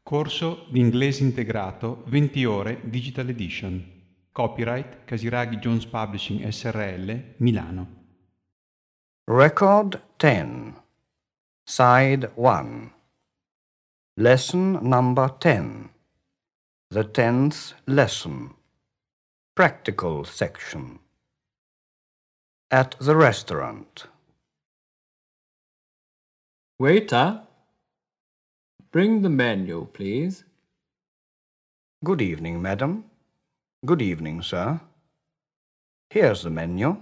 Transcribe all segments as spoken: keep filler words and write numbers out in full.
Corso di inglese integrato venti ore Digital Edition. Copyright Casiraghi Jones Publishing S R L, Milano. Record ten. Side one. Lesson number ten. The tenth lesson. Practical section. At the restaurant. Waiter, bring the menu, please. Good evening, madam. Good evening, sir. Here's the menu.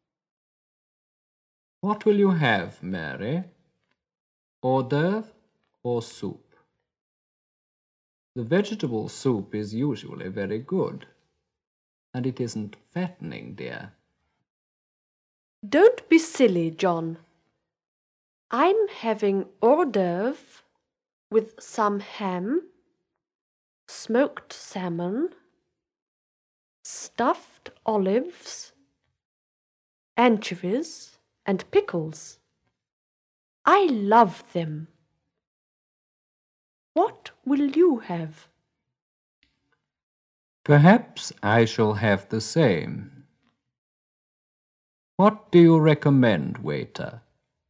What will you have, Mary? Hors d'oeuvre or soup? The vegetable soup is usually very good, and it isn't fattening, dear. Don't be silly, John. I'm having hors d'oeuvre with some ham, smoked salmon, stuffed olives, anchovies, and pickles. I love them. What will you have? Perhaps I shall have the same. What do you recommend, waiter?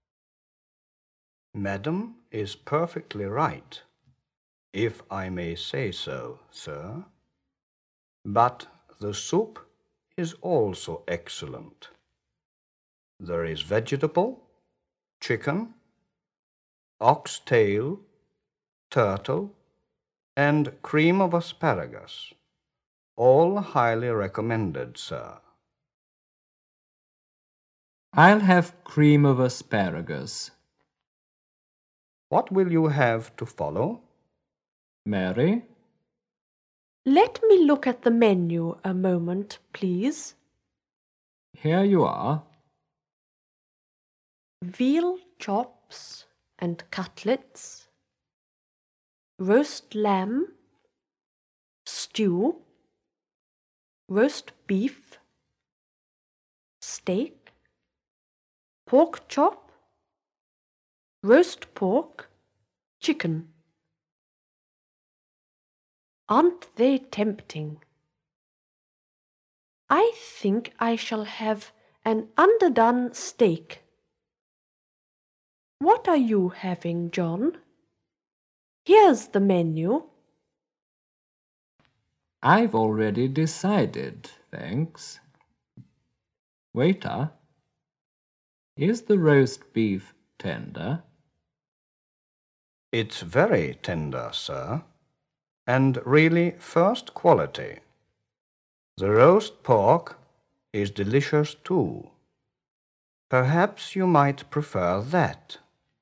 Madam is perfectly right, if I may say so, sir. But the soup is also excellent. There is vegetable, chicken, oxtail, turtle, and cream of asparagus, all highly recommended, sir. I'll have cream of asparagus. What will you have to follow? Mary? Let me look at the menu a moment, please. Here you are. Veal chops and cutlets, roast lamb, stew, roast beef, steak, pork chop, roast pork, chicken. Aren't they tempting? I think I shall have an underdone steak. What are you having, John? Here's the menu. I've already decided, thanks. Waiter, is the roast beef tender? It's very tender, sir, and really first quality. The roast pork is delicious too. Perhaps you might prefer that.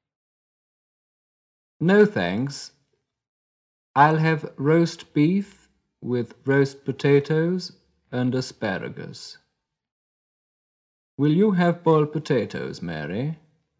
No, thanks. I'll have roast beef with roast potatoes and asparagus. Will you have boiled potatoes, Mary?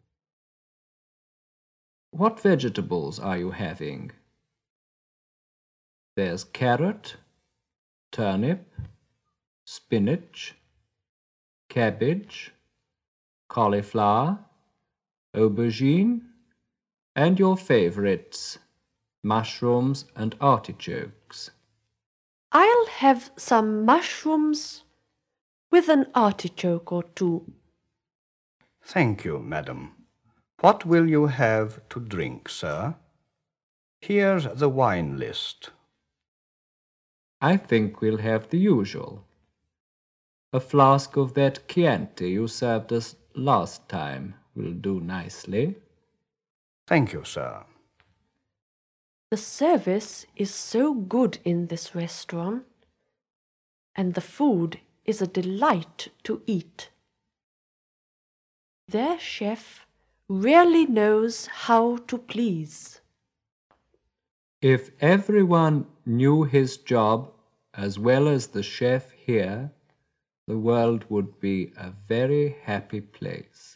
What vegetables are you having? There's carrot, turnip, spinach, cabbage, cauliflower, aubergine, and your favorites, mushrooms and artichokes. I'll have some mushrooms with an artichoke or two. Thank you, madam. What will you have to drink, sir? Here's the wine list. I think we'll have the usual. A flask of that Chianti you served us last time will do nicely. Thank you, sir. The service is so good in this restaurant, and the food is a delight to eat. Their chef really knows how to please. If everyone knew his job as well as the chef here, the world would be a very happy place.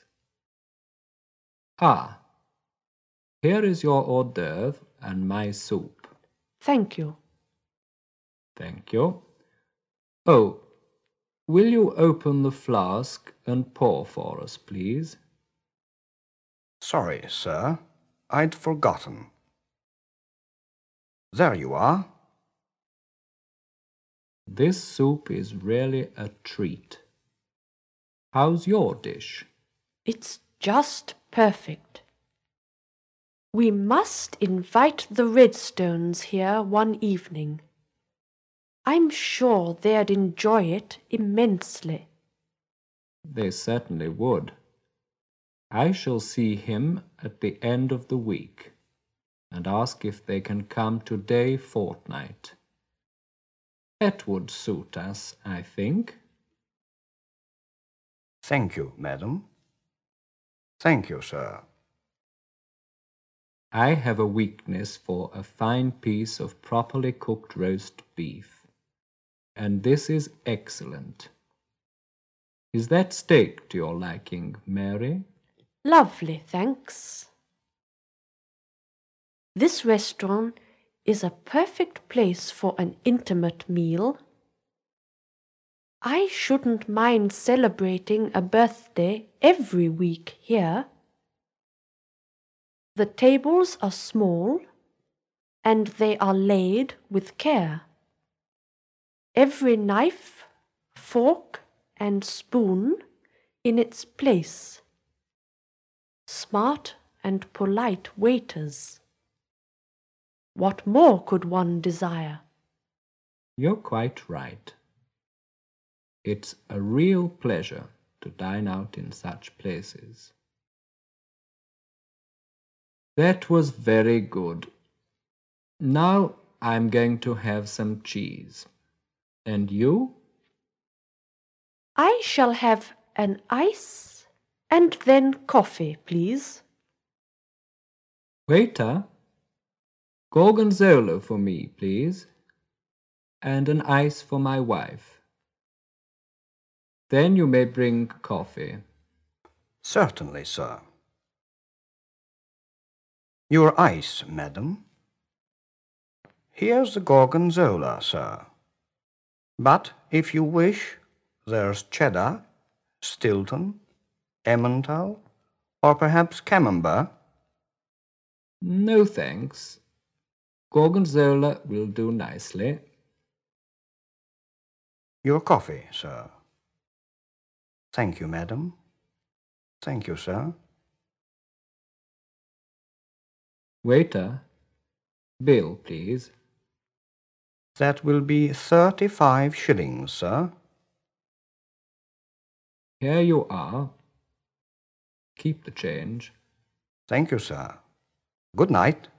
Ah, here is your hors d'oeuvre and my soup. Thank you. Thank you. Oh, will you open the flask and pour for us, please? Sorry, sir. I'd forgotten. There you are. This soup is really a treat. How's your dish? It's just perfect. We must invite the Redstones here one evening. I'm sure they'd enjoy it immensely. They certainly would. I shall see him at the end of the week and ask if they can come today fortnight. That would suit us, I think. Thank you, madam. Thank you, sir. I have a weakness for a fine piece of properly cooked roast beef, and this is excellent. Is that steak to your liking, Mary? Lovely, thanks. This restaurant is a perfect place for an intimate meal. I shouldn't mind celebrating a birthday every week here. The tables are small, and they are laid with care. Every knife, fork, and spoon in its place. Smart and polite waiters. What more could one desire? You're quite right. It's a real pleasure to dine out in such places. That was very good. Now I'm going to have some cheese. And you? I shall have an ice and then coffee, please. Waiter, gorgonzola for me, please, and an ice for my wife. Then you may bring coffee. Certainly, sir. Your ice, madam. Here's the gorgonzola, sir. But if you wish, there's cheddar, Stilton, Emmental, or perhaps Camembert. No thanks. Gorgonzola will do nicely. Your coffee, sir. Thank you, madam. Thank you, sir. Waiter, bill, please. That will be thirty-five shillings, sir. Here you are. Keep the change. Thank you, sir. Good night.